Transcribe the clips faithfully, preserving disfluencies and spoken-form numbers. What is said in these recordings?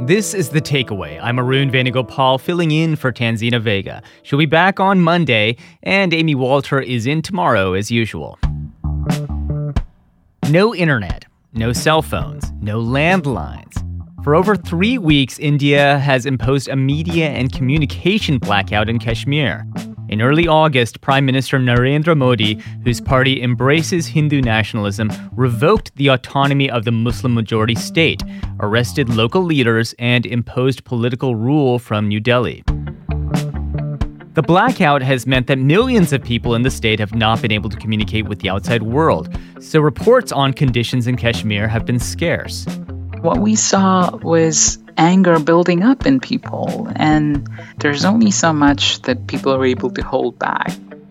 This is The Takeaway. I'm Arun Venugopal filling in for Tanzina Vega. She'll be back on Monday, and Amy Walter is in tomorrow as usual. No internet, no cell phones, no landlines. For over three weeks, India has imposed a media and communication blackout in Kashmir. In early August, Prime Minister Narendra Modi, whose party embraces Hindu nationalism, revoked the autonomy of the Muslim-majority state, arrested local leaders, and imposed political rule from New Delhi. The blackout has meant that millions of people in the state have not been able to communicate with the outside world, so reports on conditions in Kashmir have been scarce. What we saw was anger building up in people, and there's only so much that people are able to hold back.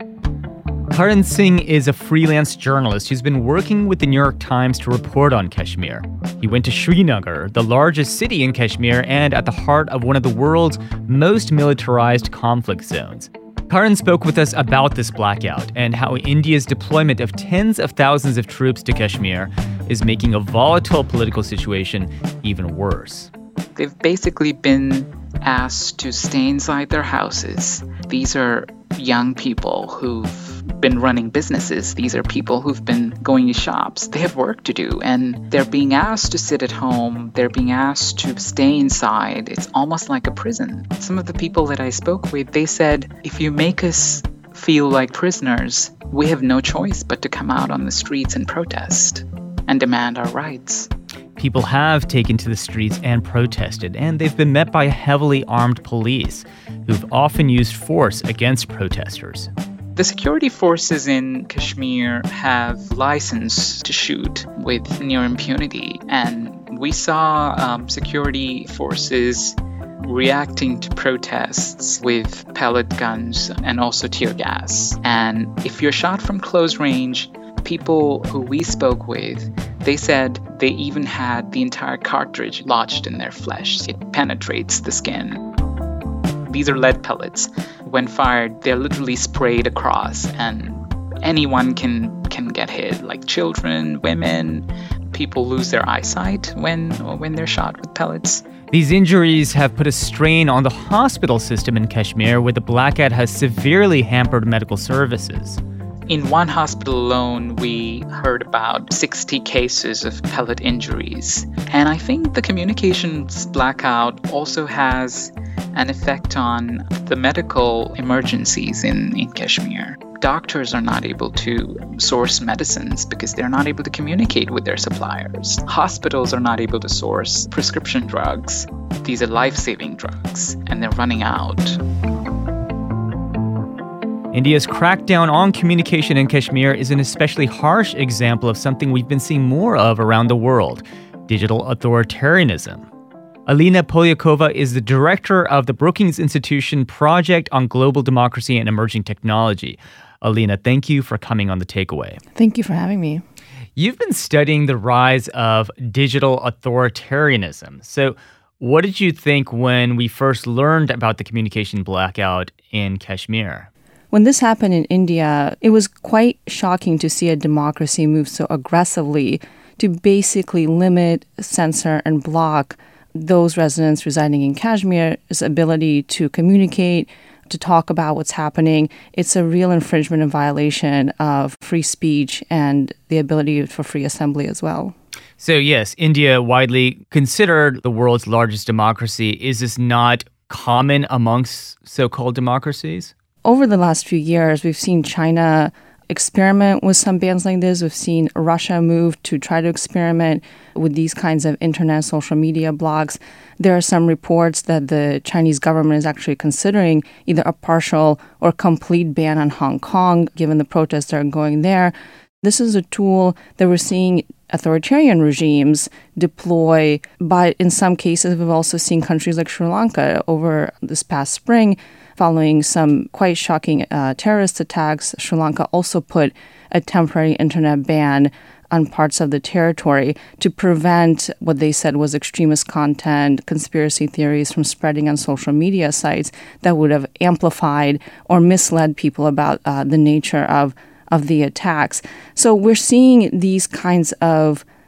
Karan Singh is a freelance journalist who's been working with the New York Times to report on Kashmir. He went to Srinagar, the largest city in Kashmir and at the heart of one of the world's most militarized conflict zones. Karan spoke with us about this blackout and how India's deployment of tens of thousands of troops to Kashmir is making a volatile political situation even worse. They've basically been asked to stay inside their houses. These are young people who've been running businesses. These are people who've been going to shops. They have work to do, and they're being asked to sit at home. They're being asked to stay inside. It's almost like a prison. Some of the people that I spoke with, they said, if you make us feel like prisoners, we have no choice but to come out on the streets and protest and demand our rights. People have taken to the streets and protested, and they've been met by heavily armed police who've often used force against protesters. The security forces in Kashmir have license to shoot with near impunity, and we saw um, security forces reacting to protests with pellet guns and also tear gas. And if you're shot from close range, people who we spoke with, they said they even had the entire cartridge lodged in their flesh. It penetrates the skin. These are lead pellets. When fired, they're literally sprayed across, and anyone can can get hit, like children, women. People lose their eyesight when when they're shot with pellets. These injuries have put a strain on the hospital system in Kashmir, where the blackout has severely hampered medical services. In one hospital alone, we heard about sixty cases of pellet injuries. And I think the communications blackout also has an effect on the medical emergencies in, in Kashmir. Doctors are not able to source medicines because they're not able to communicate with their suppliers. Hospitals are not able to source prescription drugs. These are life-saving drugs, and they're running out. India's crackdown on communication in Kashmir is an especially harsh example of something we've been seeing more of around the world: digital authoritarianism. Alina Polyakova is the director of the Brookings Institution Project on Global Democracy and Emerging Technology. Alina, thank you for coming on The Takeaway. Thank you for having me. You've been studying the rise of digital authoritarianism. So what did you think when we first learned about the communication blackout in Kashmir? When this happened in India, it was quite shocking to see a democracy move so aggressively to basically limit, censor, and block those residents residing in Kashmir's ability to communicate, to talk about what's happening. It's a real infringement and violation of free speech and the ability for free assembly as well. So yes, India, widely considered the world's largest democracy. Is this not common amongst so-called democracies? Over the last few years, we've seen China experiment with some bans like this. We've seen Russia move to try to experiment with these kinds of internet social media blogs. There are some reports that the Chinese government is actually considering either a partial or complete ban on Hong Kong, given the protests that are going there. This is a tool that we're seeing authoritarian regimes deploy, but in some cases, we've also seen countries like Sri Lanka over this past spring. Following some quite shocking uh, terrorist attacks, Sri Lanka also put a temporary internet ban on parts of the territory to prevent what they said was extremist content, conspiracy theories from spreading on social media sites that would have amplified or misled people about uh, the nature of, of the attacks. So we're seeing these kinds of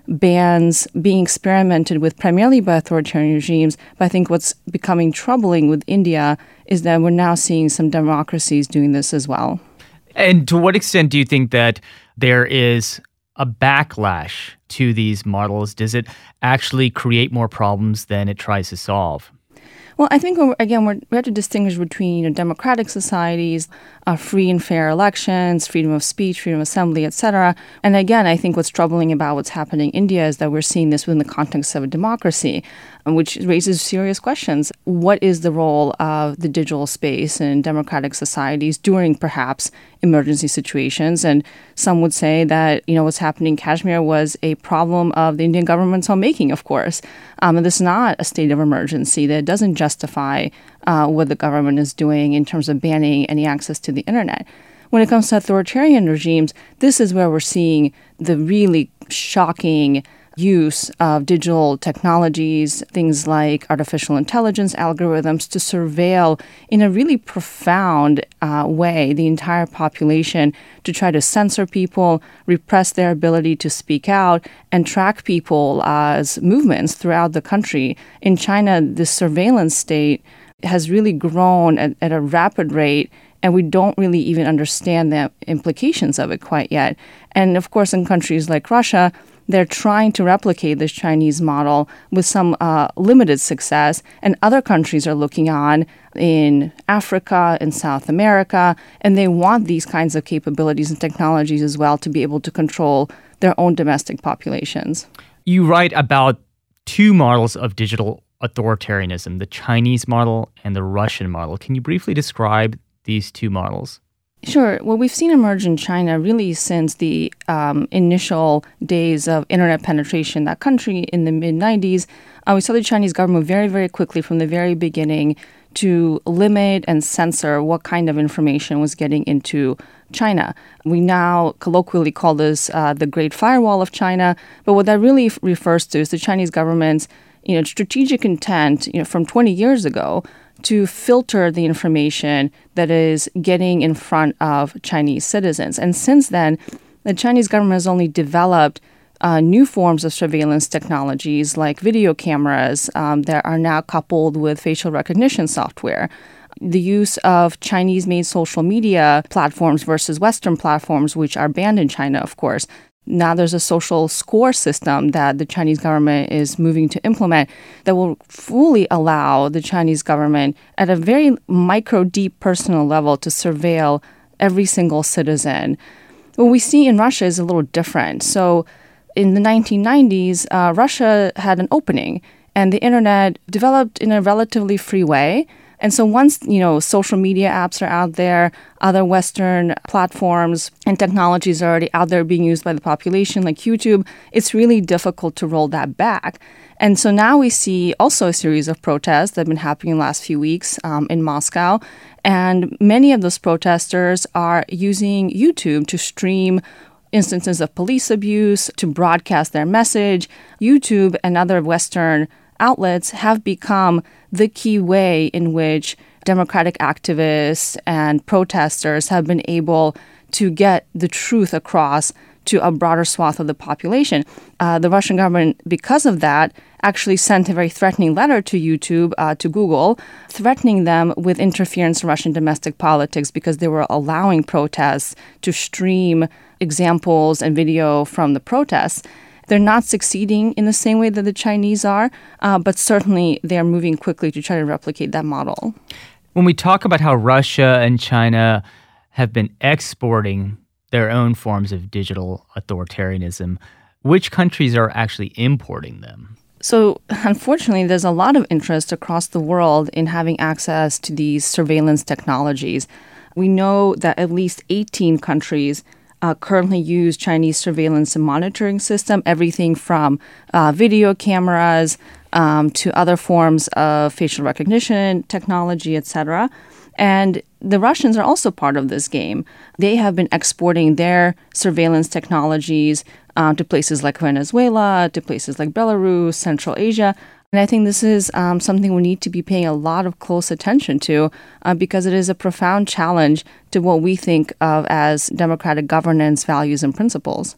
bans being experimented with primarily by authoritarian regimes. But I think what's becoming troubling with India is that we're now seeing some democracies doing this as well. And to what extent do you think that there is a backlash to these models? Does it actually create more problems than it tries to solve? Well, I think, again, we're, we have to distinguish between you know, democratic societies, uh, free and fair elections, freedom of speech, freedom of assembly, et cetera. And again, I think what's troubling about what's happening in India is that we're seeing this within the context of a democracy, which raises serious questions. What is the role of the digital space in democratic societies during perhaps emergency situations? And some would say that, you know, what's happening in Kashmir was a problem of the Indian government's own making, of course. Um, and this is not a state of emergency that doesn't justify uh, what the government is doing in terms of banning any access to the internet. When it comes to authoritarian regimes, this is where we're seeing the really shocking use of digital technologies, things like artificial intelligence algorithms, to surveil in a really profound uh, way the entire population, to try to censor people, repress their ability to speak out, and track people as movements throughout the country. In China, this surveillance state has really grown at, at a rapid rate, and we don't really even understand the implications of it quite yet. And of course, in countries like Russia, they're trying to replicate this Chinese model with some uh, limited success, and other countries are looking on in Africa, in South America, and they want these kinds of capabilities and technologies as well to be able to control their own domestic populations. You write about two models of digital authoritarianism, the Chinese model and the Russian model. Can you briefly describe these two models? Sure. What we've seen emerge in China really since the um, initial days of internet penetration in that country in the mid nineties, uh, we saw the Chinese government very, very quickly from the very beginning to limit and censor what kind of information was getting into China. We now colloquially call this uh, the Great Firewall of China, but what that really f- refers to is the Chinese government's you know, strategic intent you know, from twenty years ago to filter the information that is getting in front of Chinese citizens. And since then, the Chinese government has only developed uh, new forms of surveillance technologies like video cameras um, that are now coupled with facial recognition software. The use of Chinese-made social media platforms versus Western platforms, which are banned in China, of course. Now there's a social score system that the Chinese government is moving to implement that will fully allow the Chinese government at a very micro, deep personal level to surveil every single citizen. What we see in Russia is a little different. So in the nineteen nineties, uh, Russia had an opening, and the internet developed in a relatively free way. And so once, you know, social media apps are out there, other Western platforms and technologies are already out there being used by the population, like YouTube, it's really difficult to roll that back. And so now we see also a series of protests that have been happening in the last few weeks um, in Moscow. And many of those protesters are using YouTube to stream instances of police abuse, to broadcast their message. YouTube and other Western outlets have become the key way in which democratic activists and protesters have been able to get the truth across to a broader swath of the population. Uh, the Russian government, because of that, actually sent a very threatening letter to YouTube, uh, to Google, threatening them with interference in Russian domestic politics because they were allowing protests to stream examples and video from the protests. They're not succeeding in the same way that the Chinese are, uh, but certainly they're moving quickly to try to replicate that model. When we talk about how Russia and China have been exporting their own forms of digital authoritarianism, which countries are actually importing them? So, unfortunately, there's a lot of interest across the world in having access to these surveillance technologies. We know that at least eighteen countries Uh, currently use Chinese surveillance and monitoring system, everything from uh, video cameras um, to other forms of facial recognition technology, et cetera. And the Russians are also part of this game. They have been exporting their surveillance technologies uh, to places like Venezuela, to places like Belarus, Central Asia. And I think this is um, something we need to be paying a lot of close attention to uh, because it is a profound challenge to what we think of as democratic governance values and principles.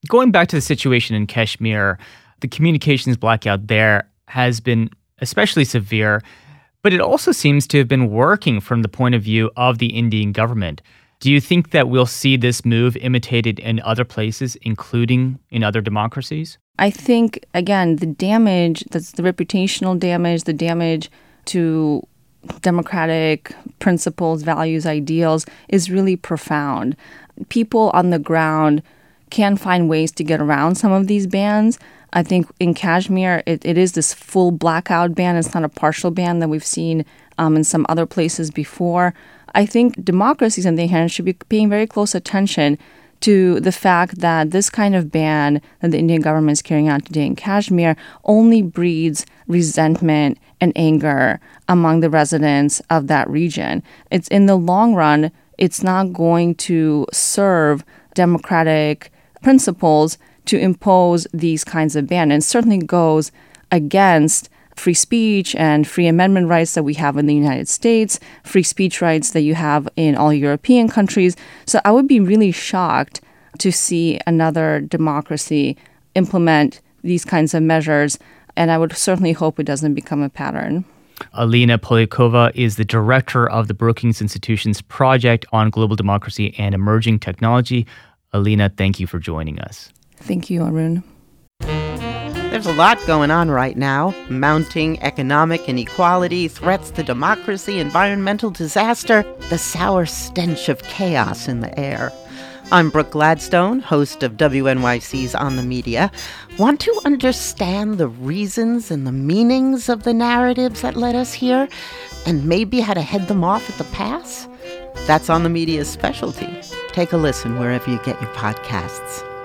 Going back to the situation in Kashmir, the communications blackout there has been especially severe, but it also seems to have been working from the point of view of the Indian government. Do you think that we'll see this move imitated in other places, including in other democracies? I think, again, the damage, that's the reputational damage, the damage to democratic principles, values, ideals is really profound. People on the ground can find ways to get around some of these bans. I think in Kashmir, it, it is this full blackout ban. It's not a partial ban that we've seen um, in some other places before. I think democracies, on the other hand, should be paying very close attention to the fact that this kind of ban that the Indian government is carrying out today in Kashmir only breeds resentment and anger among the residents of that region. It's in the long run, it's not going to serve democratic principles to impose these kinds of bans, and certainly goes against free speech and free amendment rights that we have in the United States, free speech rights that you have in all European countries. So I would be really shocked to see another democracy implement these kinds of measures, and I would certainly hope it doesn't become a pattern. Alina Polyakova is the director of the Brookings Institution's Project on Global Democracy and Emerging Technology. Alina, thank you for joining us. Thank you, Arun. There's a lot going on right now. Mounting economic inequality, threats to democracy, environmental disaster, the sour stench of chaos in the air. I'm Brooke Gladstone, host of W N Y C's On the Media. Want to understand the reasons and the meanings of the narratives that led us here, and maybe how to head them off at the pass? That's On the Media's specialty. Take a listen wherever you get your podcasts.